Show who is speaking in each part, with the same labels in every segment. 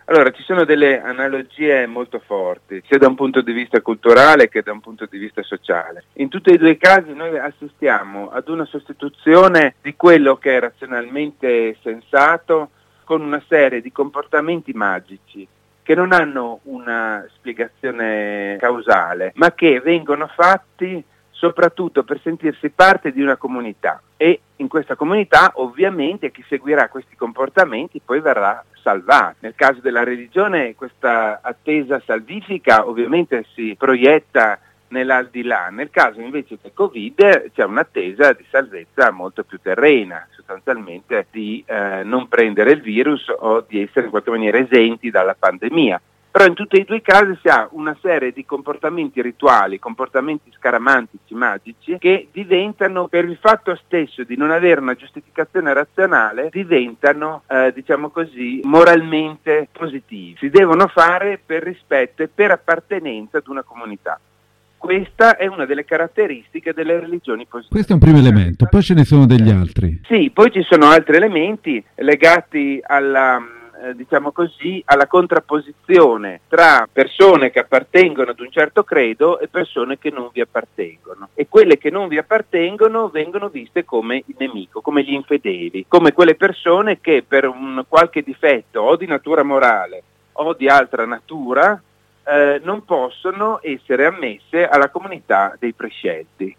Speaker 1: Allora, ci sono delle analogie molto forti, sia da un punto di vista culturale che da un punto di vista sociale. In tutti e due i casi noi assistiamo ad una sostituzione di quello che è razionalmente sensato con una serie di comportamenti magici che non hanno una spiegazione causale, ma che vengono fatti soprattutto per sentirsi parte di una comunità, e in questa comunità ovviamente chi seguirà questi comportamenti poi verrà salvato. Nel caso della religione questa attesa salvifica ovviamente si proietta nell'aldilà, nel caso invece del Covid c'è un'attesa di salvezza molto più terrena, sostanzialmente di non prendere il virus o di essere in qualche maniera esenti dalla pandemia. Però in tutti e due i casi si ha una serie di comportamenti rituali, comportamenti scaramantici, magici, che diventano, per il fatto stesso di non avere una giustificazione razionale, diventano, diciamo così, moralmente positivi. Si devono fare per rispetto e per appartenenza ad una comunità. Questa è una delle caratteristiche delle religioni positive.
Speaker 2: Questo è un primo elemento, poi ce ne sono degli altri.
Speaker 1: Sì, poi ci sono altri elementi legati alla diciamo così, alla contrapposizione tra persone che appartengono ad un certo credo e persone che non vi appartengono. E quelle che non vi appartengono vengono viste come il nemico, come gli infedeli, come quelle persone che per un qualche difetto o di natura morale o di altra natura non possono essere ammesse alla comunità dei prescelti.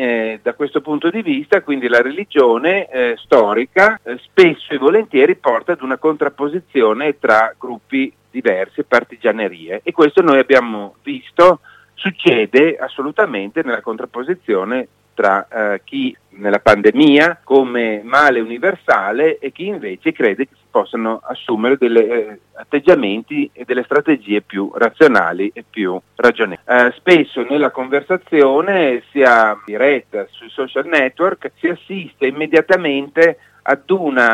Speaker 1: E da questo punto di vista quindi la religione storica spesso e volentieri porta ad una contrapposizione tra gruppi diversi, partigianerie, e questo noi abbiamo visto succede assolutamente nella contrapposizione tra chi nella pandemia come male universale e chi invece crede che si possano assumere degli atteggiamenti e delle strategie più razionali e più ragionevoli. Spesso nella conversazione, sia diretta sui social network, si assiste immediatamente ad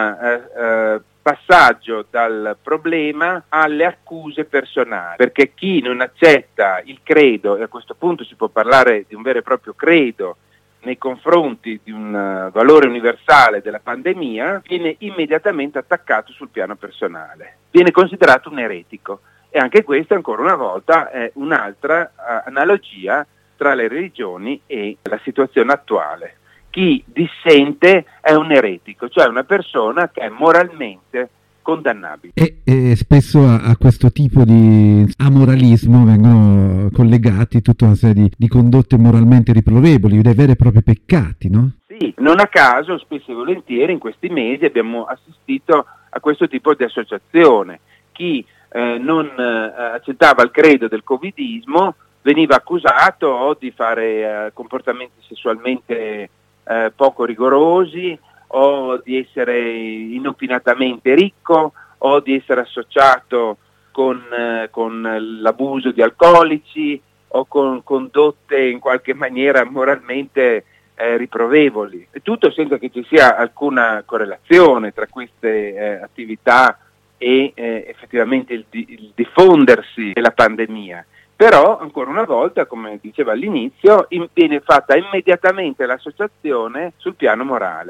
Speaker 1: una passaggio dal problema alle accuse personali, perché chi non accetta il credo, e a questo punto si può parlare di un vero e proprio credo nei confronti di un valore universale della pandemia, viene immediatamente attaccato sul piano personale, viene considerato un eretico, e anche questa ancora una volta è un'altra analogia tra le religioni e la situazione attuale. Chi dissente è un eretico, cioè una persona che è moralmente condannabili.
Speaker 2: E spesso a questo tipo di amoralismo vengono collegati tutta una serie di condotte moralmente riprovevoli, dei veri e propri peccati, no?
Speaker 1: Sì, non a caso spesso e volentieri in questi mesi abbiamo assistito a questo tipo di associazione. Chi non accettava il credo del covidismo veniva accusato o di fare comportamenti sessualmente poco rigorosi, o di essere inopinatamente ricco, o di essere associato con l'abuso di alcolici o con condotte in qualche maniera moralmente riprovevoli. E tutto senza che ci sia alcuna correlazione tra queste attività e effettivamente il diffondersi della pandemia. Però, ancora una volta, come diceva all'inizio, viene fatta immediatamente l'associazione sul piano morale.